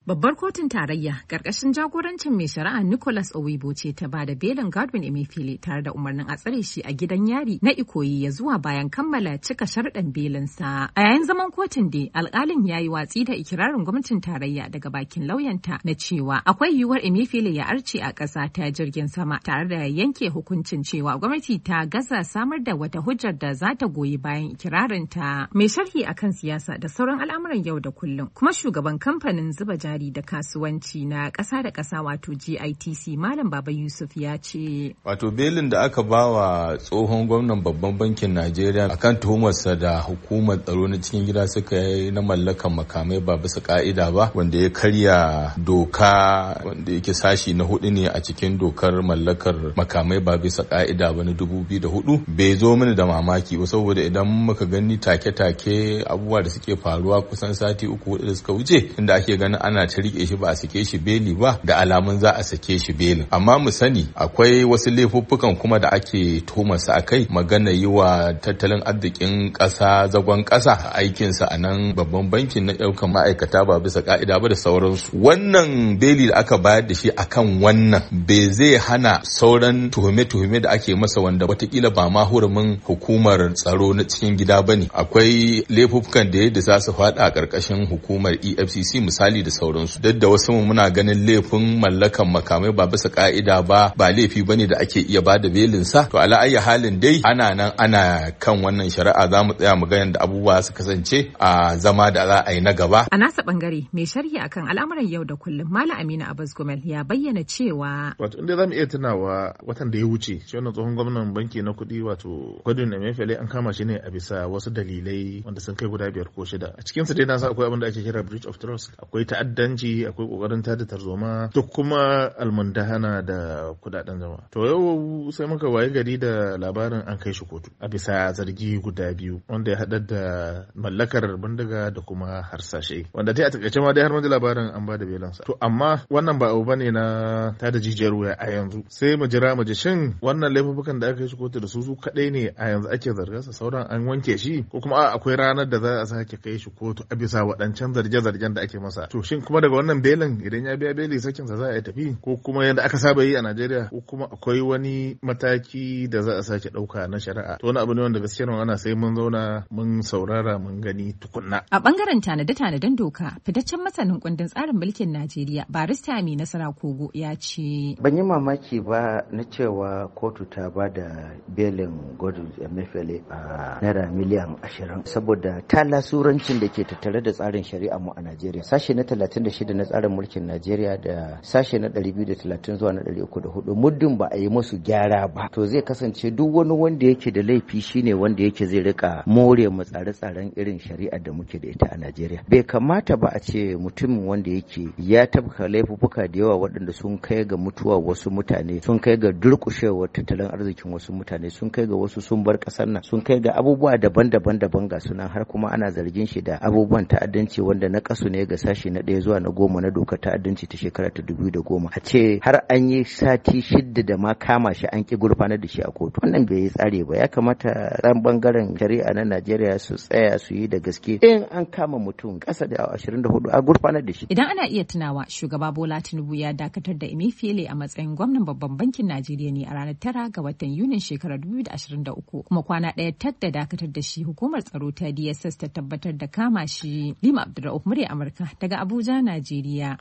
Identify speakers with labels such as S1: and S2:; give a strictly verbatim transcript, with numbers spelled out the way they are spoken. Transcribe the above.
S1: Babbar kotun tarayya ƙarƙashin jagorancin mai shari'a Nicholas Owibo ce ta ba da belin Godwin Emefiele tare da umarnin a tsare shi a gidan yari na Ikoyi ya zuwa bayan kammala cika sharɗan belinsa. A yayin zaman kotun dai alƙalin ya yi watsi da ikirarin gwamnatin tarayya daga bakin lauyanta na cewa akwai yiwuwar Emefiele ya arce a ƙasa ta jirgin sama tare da yanke hukuncin cewa gwamnati ta gaza samar da wata hujjar da za ta goyi bayan ikirarinta. Mai sharhi akan siyasa da sauran al'amuran yau da kullum kuma shugaban kamfanin zuba jari da kasuwanci na ƙasa da ƙasa wato G I T C Malam Baba Yusuf ya ce.
S2: Wato belin da aka bawa tsohon gwamnan babban bankin Najeriya akan tuhumarsa da hukumar tsaro na cikin gida suka yi na mallakan makamai ba bisa ka'ida ba, wanda ya karya doka wanda yake sashi na hudu ne a cikin dokar mallakar makamai ba bisa ka'ida ba na dubu biyu da hudu, bai zo mini da mamaki ba, saboda idan muka gani take-take abubuwa da suke faruwa kusan sati uku hudu da suka wuce inda ake ganin ana ta rike shi ba a sake shi beli ba, da alamun za a sake shi belin. Amma mu sani akwai wasu laifuffukan kuma da ake tuhumarsa a kai, magana yi wa tattalin arzikin ƙasa zagon ƙasa aikinsa a nan babban bankin na ɗaukan ma'aikata ba bisa ka'ida ba da sauransu. Wannan beli da aka bayar da shi akan wannan bai zai hana sauran tuhume-tuhume da ake masa wanda watakila ba ma hurumin hukumar tsaro na cikin gida ba ne. Akwai laifuffukan da yadda za su faɗa a ƙarƙashin hukumar E F C C misali da sauransu. Duk da wasu muna ganin laifin mallakan makamai ba bisa ka'ida ba ba laifi bane da ake iya bada belin sa. To ala ayyi halin dai ana nan ana kan wannan shari'a, za mu tsaya mu ga yadda abubuwa su kasance a zama da za a yi na gaba.
S1: A nasa bangare mai sharhi akan al'amuran yau da kullum Malam Aminu Abbas Gomel ya bayyana cewa
S3: wato inda zamu iya tunawa watan da ya wuce shi wannan tsohon gwamnan banki na kuɗi wato Godwin Emefiele an kama shi ne a bisa wasu dalilai wanda sun kai guda biyar ko shida. A cikin su dai na san akwai abin da ake kira breach of trust, akwai ta'addanci, akwai kokarin tada tarzoma, duk kuma almundahana da kudaden zama. To yau sai muka waye gari da labarin an kai shi kotu a bisa zargi guda biyu wanda ya haɗar da mallakar bindiga da kuma harsashe, wanda dai a takaice ma dai har da labarin an bada belansa. To amma wannan ba abu bane na tada jijiyar wuya a yanzu, sai mu jira mu ji shin wannan laifukan da aka kai shi kotu da su su kadai ne a yanzu ake zargarsa, sauran an wanke shi, ko kuma akwai ranar da za a sake kai shi kotu a bisa waɗancan zarge-zargen da ake masa. To shin kuma daga wannan belin idan ya biya beli sakinsa za a yi tafi, ko kuma yadda aka saba yi a Najeriya, ko kuma akwai wani mataki da za a sake ɗauka na shari'a. To wani abu ne wanda gaskiya ana sai mun zauna mun saurara mun gani tukunna.
S1: A bangaren tanade-tanaden doka, fitaccen masanin kundin tsarin mulkin Najeriya Barista Mai Nasara Kogo ya ce.
S4: Ban yi mamaki ba na cewa kotu ta ba da belin Godwin Emefiele a naira miliyan ashirin saboda talasurancin da ke tattare da tsarin shari'a mu a Najeriya. Sashe na talatin da shida na tsarin mulkin Najeriya da sashe na ɗari biyu da talatin zuwa na ɗari uku da hudu muddin ba a yi musu gyara ba, to zai kasance duk wani wanda yake da laifi shine wanda yake zai rika more mu tsare-tsaren irin shari'ar da muke da ita a Najeriya. Bai kamata ba a ce mutumin wanda yake ya tabka laifuffuka da yawa waɗanda sun kai ga mutuwa wasu mutane, sun kai ga durƙushewar tattalin arzikin wasu mutane, sun kai ga wasu sun bar ƙasar nan, sun kai ga abubuwa daban-daban daban ga sunan, har kuma ana zargin shi da abubuwan ta'addanci wanda na kasu ne ga sashi na ɗaya zuwa na goma na dokar ta'addanci ta shekara ta dubu da goma. A ce har an yi sati shidda da ma kama shi an ki gurfanar da shi a kotu, wannan bai yi tsare ba. Ya kamata ran bangaren shari'a na Najeriya su tsaya su yi da gaske, in an kama mutum ƙasa da ashirin da hudu a gurfanar da shi.
S1: Idan ana iya tunawa, shugaba Bola Tinubu ya dakatar da Emefiele a matsayin gwamnan babban bankin Najeriya ne a ranar tara ga watan Yunin shekarar dubu biyu da ashirin da uku, kuma kwana ɗaya tak da dakatar da shi hukumar tsaro ta D S S ta tabbatar da kama shi. Lima Abdulrahman, murya Amurka daga Abuja, Najeriya.